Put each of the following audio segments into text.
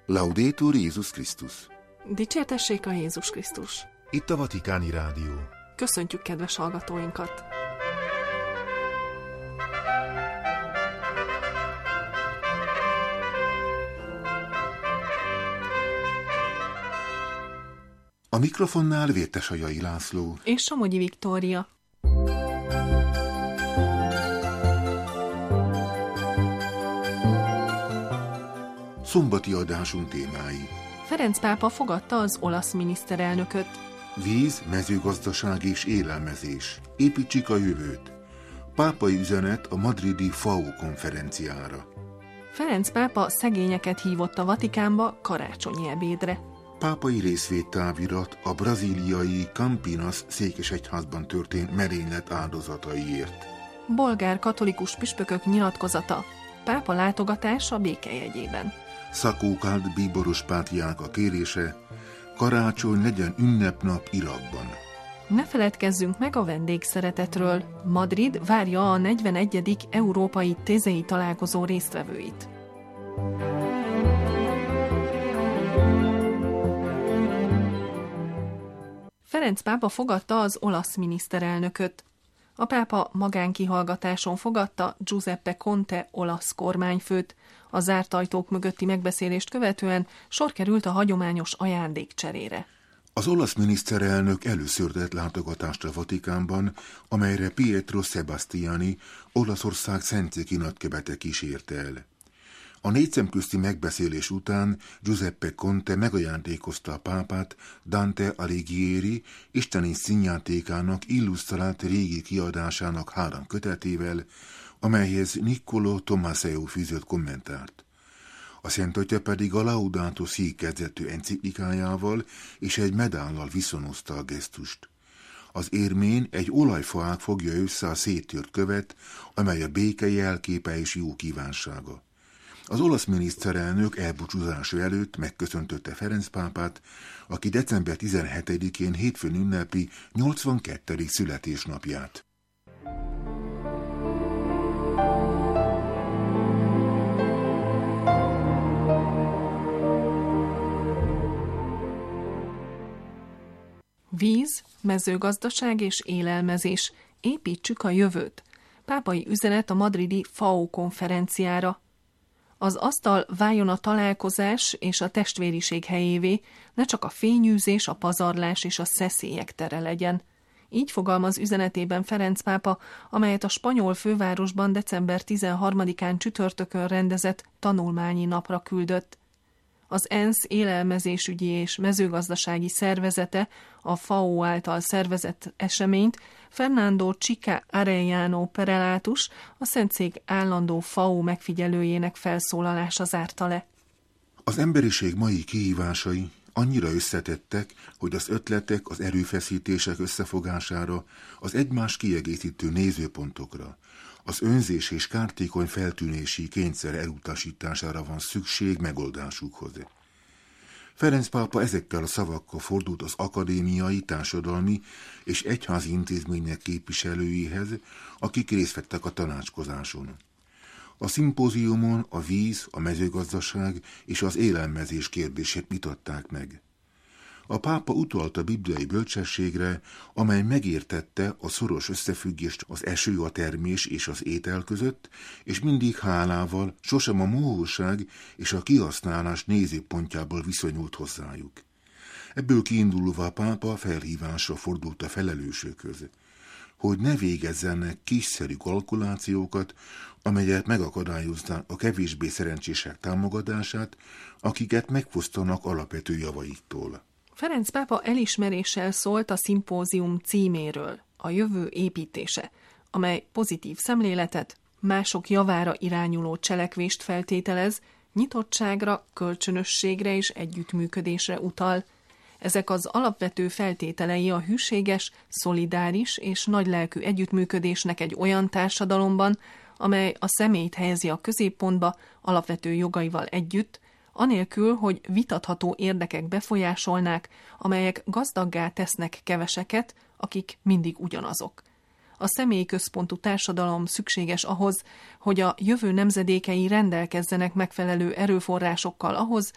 Laudetur Jézus Krisztus. Dicsértessék a Jézus Krisztus. Itt a Vatikáni Rádió. Köszöntjük kedves hallgatóinkat! A mikrofonnál Vértesajai László és Somogyi Viktória. Szombati adásunk témái. Ferenc pápa fogadta az olasz miniszterelnököt. Víz, mezőgazdaság és élelmezés. Építsük a jövőt. Pápai üzenet a madridi FAO konferenciára. Ferenc pápa szegényeket hívott a Vatikánba karácsonyi ebédre. Pápai részvédtávirat a brazíliai Campinas székesegyházban történt merénylet áldozataiért. Bolgár katolikus püspökök nyilatkozata. Pápa látogatása békejegyében. Szakókáld bíboros pátriárka kérése, karácsony legyen ünnepnap Irakban. Ne feledkezzünk meg a vendégszeretetről. Madrid várja a 41. európai tézei találkozó résztvevőit. Ferenc pápa fogadta az olasz miniszterelnököt. A pápa magánkihallgatáson fogadta Giuseppe Conte olasz kormányfőt. A zárt ajtók mögötti megbeszélést követően sor került a hagyományos ajándékcserére. Az olasz miniszterelnök először tett látogatást a Vatikánban, amelyre Pietro Sebastiani, Olaszország szentszéki nagykövete kísérte el. A négy szemközti megbeszélés után Giuseppe Conte megajándékozta a pápát Dante Alighieri isteni színjátékának illusztrált régi kiadásának 3 kötetével, amelyhez Niccolò Tommaseo fűzött kommentárt. A Szent Atya pedig a Laudato Si kezdetű enciklikájával és egy medállal viszonozta a gesztust. Az érmén egy olajfaák fogja össze a széttört követ, amely a béke jelképe és jó kívánsága. Az olasz miniszterelnök elbúcsúzása előtt megköszöntötte Ferenc pápát, aki december 17-én hétfőn ünnepi 82. születésnapját. Víz, mezőgazdaság és élelmezés. Építsük a jövőt. Pápai üzenet a madridi FAO konferenciára. Az asztal váljon a találkozás és a testvériség helyévé, ne csak a fényűzés, a pazarlás és a szeszélyek tere legyen. Így fogalmaz üzenetében Ferenc pápa, amelyet a spanyol fővárosban december 13-án csütörtökön rendezett tanulmányi napra küldött. Az ENSZ élelmezésügyi és mezőgazdasági szervezete a FAO által szervezett eseményt Fernando Chica Arellano Perelátus, a Szentszék állandó FAO megfigyelőjének felszólalása zárta le. Az emberiség mai kihívásai annyira összetettek, hogy az ötletek, az erőfeszítések összefogására, az egymást kiegészítő nézőpontokra, az önzés és kártékony feltűnési kényszer elutasítására van szükség megoldásukhoz. Ferenc pápa ezekkel a szavakkal fordult az akadémiai, társadalmi és egyházi intézmények képviselőihez, akik részt vettek a tanácskozáson. A szimpóziumon a víz, a mezőgazdaság és az élelmezés kérdését vitatták meg. A pápa utalt a bibliai bölcsességre, amely megértette a szoros összefüggést az eső, a termés és az étel között, és mindig hálával, sosem a mohóság és a kihasználás nézőpontjából viszonyult hozzájuk. Ebből kiindulva a pápa felhívásra fordult a felelősökhöz, hogy ne végezzenek kiszerű kalkulációkat, amelyek megakadályoznák a kevésbé szerencsések támogatását, akiket megfosztanak alapvető javaiktól. Ferenc pápa elismeréssel szólt a szimpózium címéről, a jövő építése, amely pozitív szemléletet, mások javára irányuló cselekvést feltételez, nyitottságra, kölcsönösségre és együttműködésre utal. Ezek az alapvető feltételei a hűséges, szolidáris és nagylelkű együttműködésnek egy olyan társadalomban, amely a személyt helyezi a középpontba alapvető jogaival együtt, anélkül, hogy vitatható érdekek befolyásolnák, amelyek gazdaggá tesznek keveseket, akik mindig ugyanazok. A személyközpontú társadalom szükséges ahhoz, hogy a jövő nemzedékei rendelkezzenek megfelelő erőforrásokkal ahhoz,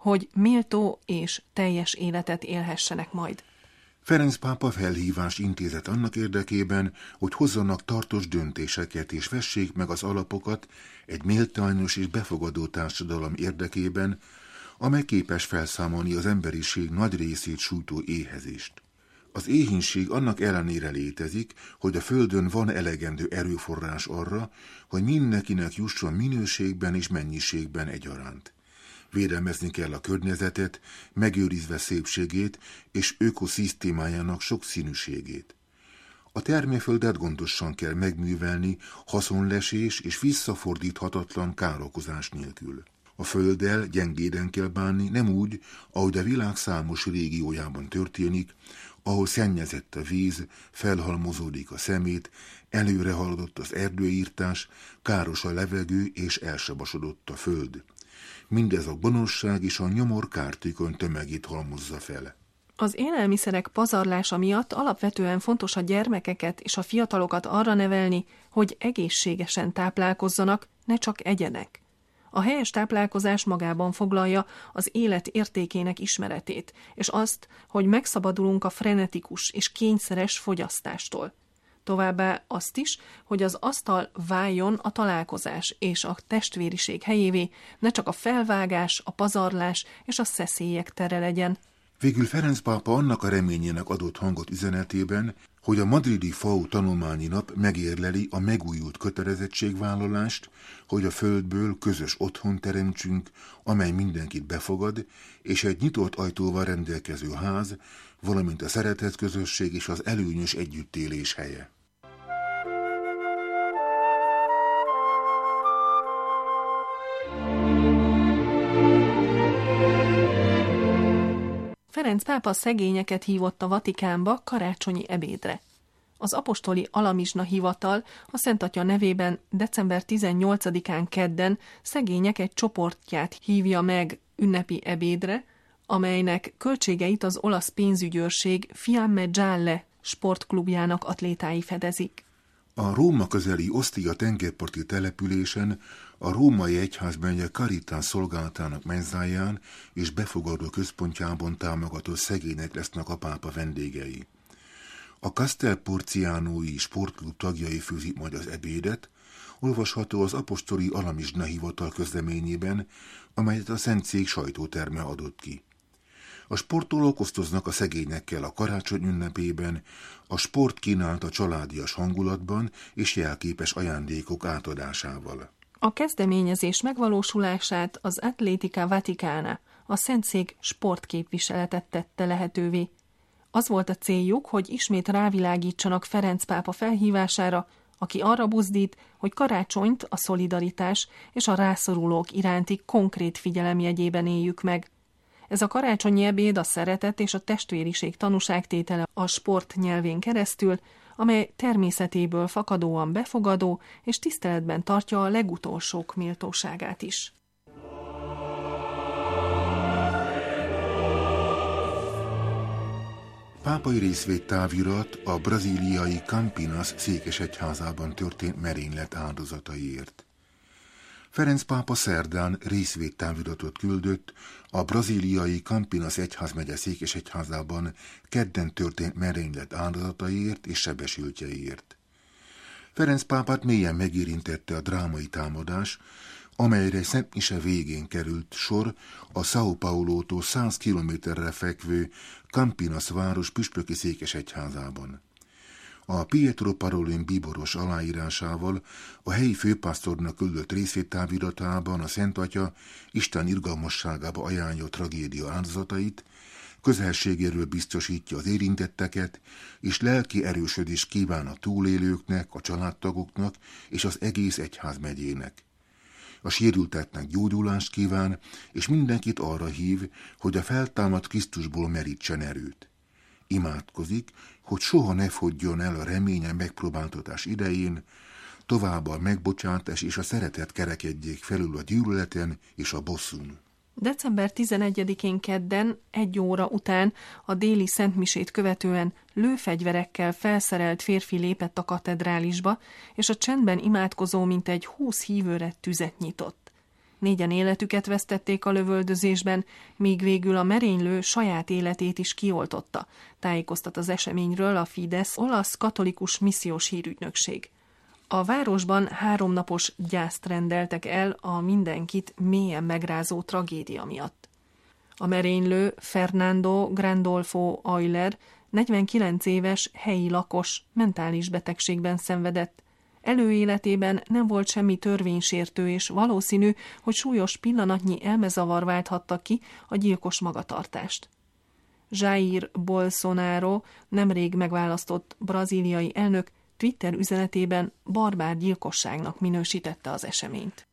hogy méltó és teljes életet élhessenek majd. Ferenc pápa felhívást intézett annak érdekében, hogy hozzanak tartós döntéseket és vessék meg az alapokat egy méltányos és befogadó társadalom érdekében, amely képes felszámolni az emberiség nagy részét sújtó éhezést. Az éhínség annak ellenére létezik, hogy a Földön van elegendő erőforrás arra, hogy mindenkinek jusson minőségben és mennyiségben egyaránt. Védelmezni kell a környezetet, megőrizve szépségét és ökoszisztémájának sokszínűségét. A termőföldet gondosan kell megművelni haszonlesés és visszafordíthatatlan károkozás nélkül. A földdel gyengéden kell bánni, nem úgy, ahogy a világ számos régiójában történik, ahol szennyezett a víz, felhalmozódik a szemét, előre haladott az erdőírtás, káros a levegő és elsabasodott a föld. Mindez a gonoszság és a nyomor kártékony tömegét halmozza fel. Az élelmiszerek pazarlása miatt alapvetően fontos a gyermekeket és a fiatalokat arra nevelni, hogy egészségesen táplálkozzanak, ne csak egyenek. A helyes táplálkozás magában foglalja az élet értékének ismeretét, és azt, hogy megszabadulunk a frenetikus és kényszeres fogyasztástól. Továbbá azt is, hogy az asztal váljon a találkozás és a testvériség helyévé, ne csak a felvágás, a pazarlás és a szeszélyek tere legyen. Végül Ferenc pápa annak a reményének adott hangot üzenetében, hogy a madridi FAO tanulmányi nap megérleli a megújult kötelezettségvállalást, hogy a földből közös otthon teremtsünk, amely mindenkit befogad, és egy nyitott ajtóval rendelkező ház, valamint a szeretet közösség és az előnyös együttélés helye. Ferenc pápa szegényeket hívott a Vatikánba karácsonyi ebédre. Az apostoli alamizsna hivatal a Szent Atya nevében december 18-án kedden szegények egy csoportját hívja meg ünnepi ebédre, amelynek költségeit az olasz pénzügyőrség Fiamme Gialle sportklubjának atlétái fedezik. A Róma közeli Ostia tengerparti településen a római egyházmegye Caritas szolgálatának menzáján és befogadó központjában támogatott szegények lesznek a pápa vendégei. A Castel Porcianoi sportklub tagjai főzik majd az ebédet, olvasható az apostoli alamizsna hivatal közleményében, amelyet a Szentszék sajtóterme adott ki. A sportolók osztoznak a szegényekkel a karácsony ünnepében, a sport kínált a családias hangulatban és jelképes ajándékok átadásával. A kezdeményezés megvalósulását az Atletica Vaticana, a Szentszék sportképviseletet tette lehetővé. Az volt a céljuk, hogy ismét rávilágítsanak Ferenc pápa felhívására, aki arra buzdít, hogy karácsonyt a szolidaritás és a rászorulók iránti konkrét figyelem jegyében éljük meg. Ez a karácsonyi ebéd a szeretet és a testvériség tanúságtétele a sport nyelvén keresztül, amely természetéből fakadóan befogadó és tiszteletben tartja a legutolsók méltóságát is. Pápai részvédtávirat a brazíliai Campinas székesegyházában történt merénylet áldozataiért. Ferenc pápa szerdán részvédtáviratot küldött a brazíliai Campinas egyházmegye székesegyházában kedden történt merénylet áldozataiért és sebesültjeiért. Ferenc pápát mélyen megérintette a drámai támadás, amelyre Szent Mise végén került sor a São Paulótól 100 kilométerre fekvő Campinas város püspöki székesegyházában. A Pietro Parolin bíboros aláírásával a helyi főpásztornak küldött részvédtáviratában a Szent Atya Isten irgalmasságába ajánlja a tragédia áldozatait, közelségéről biztosítja az érintetteket, és lelki erősödést kíván a túlélőknek, a családtagoknak és az egész egyházmegyének. A sérülteknek gyógyulást kíván, és mindenkit arra hív, hogy a feltámadt Krisztusból merítsen erőt. Imádkozik, hogy soha ne fogjon el a reménye megpróbáltatás idején, tovább a megbocsátás és a szeretet kerekedjék felül a gyűlöleten és a bosszún. December 11-én kedden 1 óra után a déli szentmisét követően lőfegyverekkel felszerelt férfi lépett a katedrálisba, és a csendben imádkozó mintegy 20 hívőre tüzet nyitott. 4-en életüket vesztették a lövöldözésben, míg végül a merénylő saját életét is kioltotta, tájékoztat az eseményről a Fidesz olasz katolikus missziós hírügynökség. A városban 3 napos gyászt rendeltek el a mindenkit mélyen megrázó tragédia miatt. A merénylő Fernando Grandolfo Euler 49 éves helyi lakos, mentális betegségben szenvedett. Előéletében nem volt semmi törvénysértő, és valószínű, hogy súlyos pillanatnyi elmezavar válthatta ki a gyilkos magatartást. Jair Bolsonaro, nemrég megválasztott brazíliai elnök, Twitter üzenetében barbár gyilkosságnak minősítette az eseményt.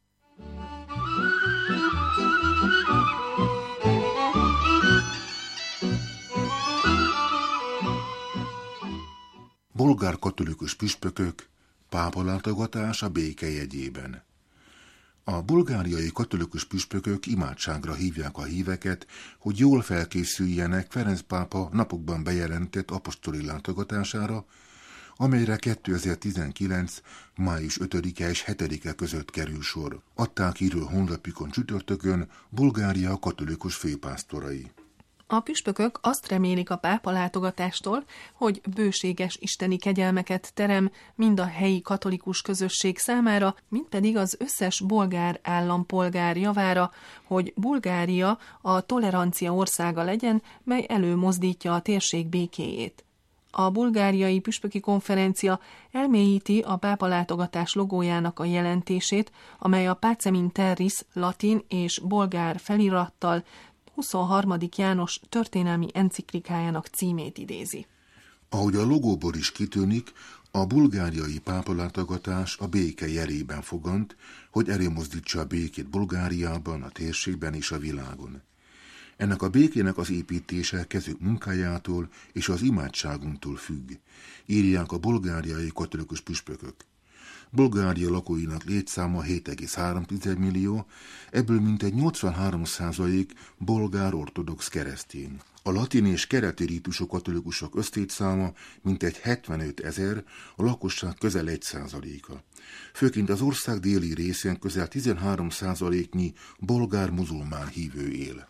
Bolgár katolikus püspökök pápalátogatás a béke jegyében. A bulgáriai katolikus püspökök imádságra hívják a híveket, hogy jól felkészüljenek Ferenc pápa napokban bejelentett apostoli látogatására, amelyre 2019. május 5-e és 7-e között kerül sor. Adták író honlapjukon csütörtökön Bulgária katolikus főpásztorai. A püspökök azt remélik a pápa látogatástól, hogy bőséges isteni kegyelmeket terem mind a helyi katolikus közösség számára, mind pedig az összes bolgár állampolgár javára, hogy Bulgária a tolerancia országa legyen, mely előmozdítja a térség békéjét. A bulgáriai püspöki konferencia elmélyíti a pápa látogatás logójának a jelentését, amely a Pacem in Terris latin és bolgár felirattal 23. János történelmi enciklikájának címét idézi. Ahogy a logóból is kitűnik, a bulgáriai pápalátogatás a béke jelében fogant, hogy előmozdítsa a békét Bulgáriában, a térségben és a világon. Ennek a békének az építése kezük munkájától és az imádságunktól függ, írják a bulgáriai katolikus püspökök. Bulgária lakóinak létszáma 7,3 millió, ebből mintegy 83% bolgár ortodox keresztény. A latin és kereti rítusú katolikusok összlétszáma mintegy 75 000, a lakosság közel 1%-a. Főként az ország déli részén közel 13%-nyi bolgár muzulmán hívő él.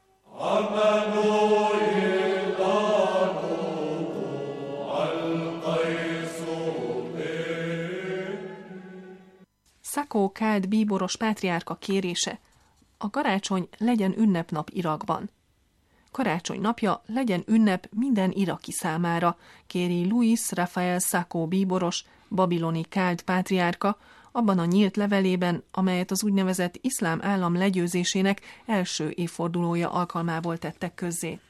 Szakó Káld bíboros pátriárka kérése: a karácsony legyen ünnepnap Irakban. Karácsony napja legyen ünnep minden iraki számára, kéri Luis Rafael Szakó bíboros, babiloni káld pátriárka, abban a nyílt levelében, amelyet az úgynevezett iszlám állam legyőzésének első évfordulója alkalmából tettek közzé.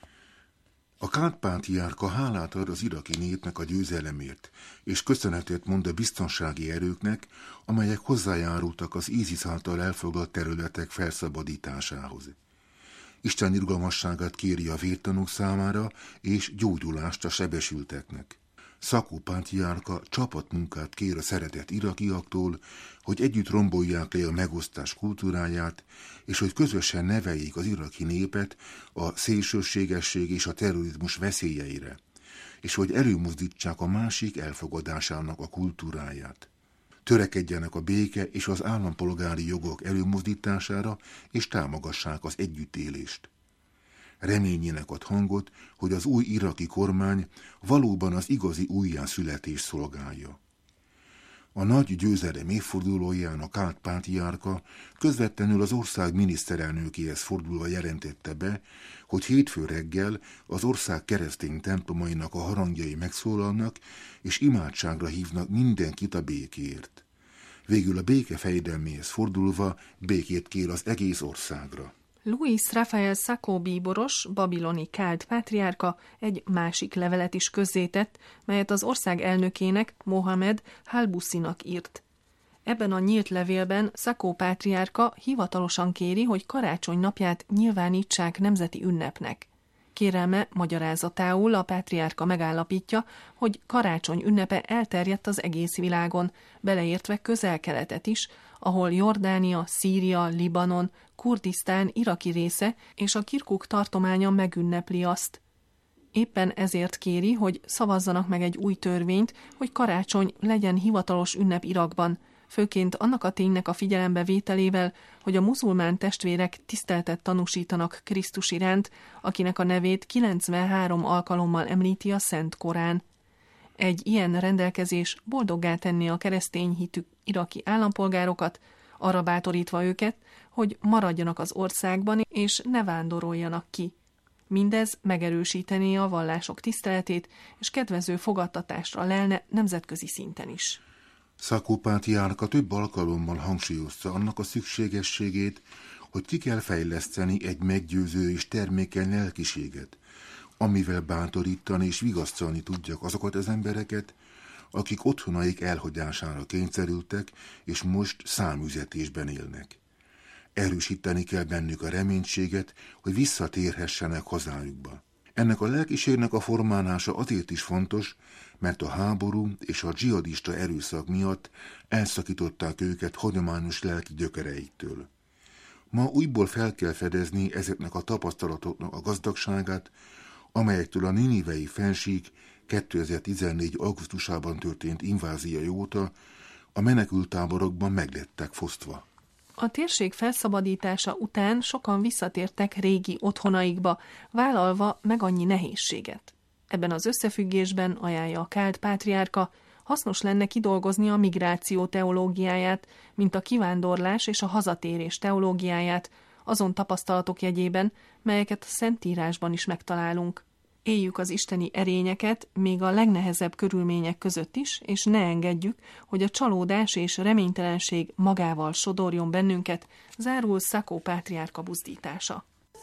A káld pátriárka hálát ad az iraki népnek a győzelemért, és köszönetet mond a biztonsági erőknek, amelyek hozzájárultak az ISIS által elfoglalt területek felszabadításához. Isten irgalmasságát kéri a vértanúk számára, és gyógyulást a sebesülteknek. Szakó pátriárka csapatmunkát kér a szeretett irakiaktól, hogy együtt rombolják le a megosztás kultúráját, és hogy közösen neveljék az iraki népet a szélsőségesség és a terrorizmus veszélyeire, és hogy előmozdítsák a másik elfogadásának a kultúráját. Törekedjenek a béke és az állampolgári jogok előmozdítására, és támogassák az együttélést. Reményének ad hangot, hogy az új iraki kormány valóban az igazi újjászületés szolgálja. A nagy győzelem évfordulóján a káld pátriárka közvetlenül az ország miniszterelnökéhez fordulva jelentette be, hogy hétfő reggel az ország keresztény templomainak a harangjai megszólalnak, és imádságra hívnak mindenkit a békéért. Végül a béke fejdelméhez fordulva békét kér az egész országra. Luis Rafael Szakó bíboros, babiloni káld pátriárka egy másik levelet is közzétett, melyet az ország elnökének, Mohamed Halbusinak írt. Ebben a nyílt levélben Szakó pátriárka hivatalosan kéri, hogy karácsony napját nyilvánítsák nemzeti ünnepnek. Kérelme magyarázatául a pátriárka megállapítja, hogy karácsony ünnepe elterjedt az egész világon, beleértve Közel-Keletet is, ahol Jordánia, Szíria, Libanon, Kurdisztán iraki része és a Kirkuk tartománya megünnepli azt. Éppen ezért kéri, hogy szavazzanak meg egy új törvényt, hogy karácsony legyen hivatalos ünnep Irakban, főként annak a ténynek a figyelembe vételével, hogy a muzulmán testvérek tiszteletet tanúsítanak Krisztus iránt, akinek a nevét 93 alkalommal említi a Szent Korán. Egy ilyen rendelkezés boldoggá tenné a keresztény hitű iraki állampolgárokat, arra bátorítva őket, hogy maradjanak az országban és ne vándoroljanak ki. Mindez megerősítené a vallások tiszteletét, és kedvező fogadtatásra lelne nemzetközi szinten is. Szakó pátriárka több alkalommal hangsúlyozta annak a szükségességét, hogy ki kell fejleszteni egy meggyőző és termékeny lelkiséget, amivel bátorítani és vigasztalni tudják azokat az embereket, akik otthonaik elhagyására kényszerültek, és most száműzetésben élnek. Erősíteni kell bennük a reménységet, hogy visszatérhessenek hazájukba. Ennek a lelkiségnek a formálása azért is fontos, mert a háború és a dzsihadista erőszak miatt elszakították őket hagyományos lelki gyökereiktől. Ma újból fel kell fedezni ezeknek a tapasztalatoknak a gazdagságát, amelyektől a ninivei fennsík 2014. augusztusában történt inváziója óta a menekülttáborokban meglettek fosztva. A térség felszabadítása után sokan visszatértek régi otthonaikba, vállalva meg annyi nehézséget. Ebben az összefüggésben ajánlja a káld pátriárka, hasznos lenne kidolgozni a migráció teológiáját, mint a kivándorlás és a hazatérés teológiáját, azon tapasztalatok jegyében, melyeket a Szentírásban is megtalálunk. Éljük az isteni erényeket még a legnehezebb körülmények között is, és ne engedjük, hogy a csalódás és reménytelenség magával sodorjon bennünket, zárul Szakó pátriárka buzdítása.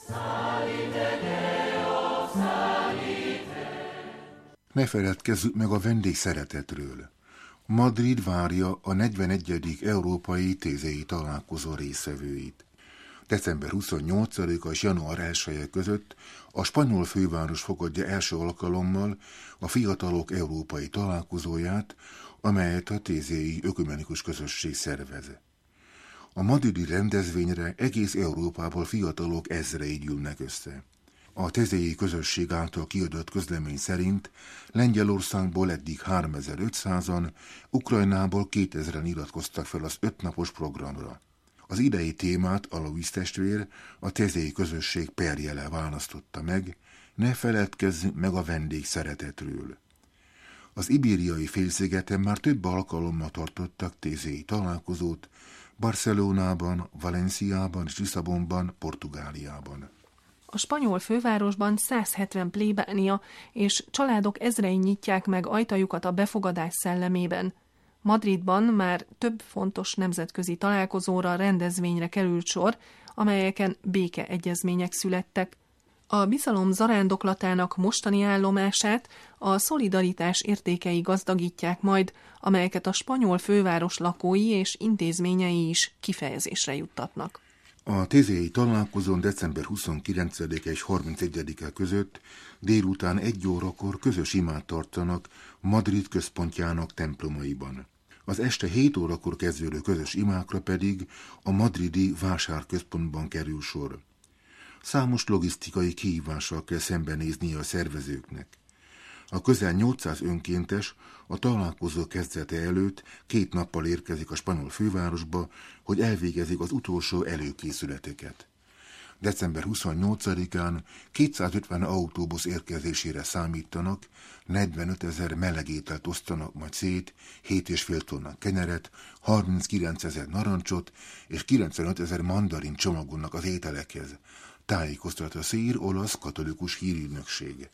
Ne feledkezzük meg a vendégszeretetről. Madrid várja a 41. európai tézei találkozó résztvevőit. December 28-a és január 1-e között a spanyol főváros fogadja első alkalommal a Fiatalok Európai Találkozóját, amelyet a tézei ökumenikus közösség szervez. A madridi rendezvényre egész Európából fiatalok ezrei gyűlnek össze. A tézei közösség által kiadott közlemény szerint Lengyelországból eddig 3500-an, Ukrajnából 2000-en iratkoztak fel az 5 napos programra. Az idei témát Alois testvér a tézei közösség perjele választotta meg, ne feledkezzünk meg a vendégszeretetről. Az Ibériai félszigeten már több alkalommal tartottak tézei találkozót, Barcelonában, Valenciában és Lisszabonban, Portugáliában. A spanyol fővárosban 170 plébánia és családok ezrei nyitják meg ajtajukat a befogadás szellemében. Madridban már több fontos nemzetközi találkozóra, rendezvényre került sor, amelyeken békeegyezmények születtek. A bizalom zarándoklatának mostani állomását a szolidaritás értékei gazdagítják majd, amelyeket a spanyol főváros lakói és intézményei is kifejezésre juttatnak. A tézei találkozón december 29 és 31-e között délután 1 órakor közös imát tartanak Madrid központjának templomaiban. Az este 7 órakor kezdődő közös imákra pedig a madridi vásárközpontban kerül sor. Számos logisztikai kihívással kell szembenéznie a szervezőknek. A közel 800 önkéntes a találkozó kezdete előtt 2 nappal érkezik a spanyol fővárosba, hogy elvégezik az utolsó előkészületeket. December 28-án 250 autóbusz érkezésére számítanak, 45 000 melegételt osztanak majd szét, 7,5 tonna kenyeret, 39 000 narancsot és 95 000 mandarin csomagolnak az ételekhez, tájékoztat a szír olasz katolikus hírügynökség.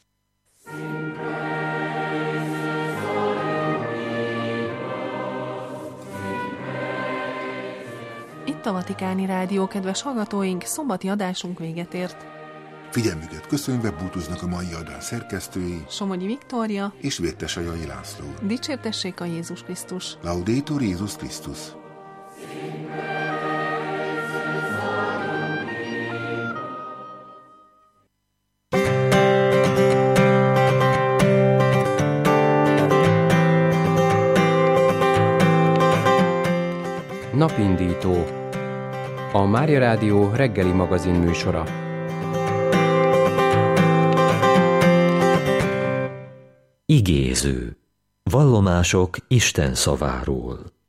Itt a Vatikáni Rádió, kedves hallgatóink, szombati adásunk véget ért. Figyelmüket köszönve búcsúznak a mai adás szerkesztői Somogyi Viktória és Vértesajai László. Dicsértessék a Jézus Krisztus! Laudetur Jézus Krisztus! Napindító, a Mária Rádió reggeli magazin műsora. Igéző. Vallomások Isten szaváról.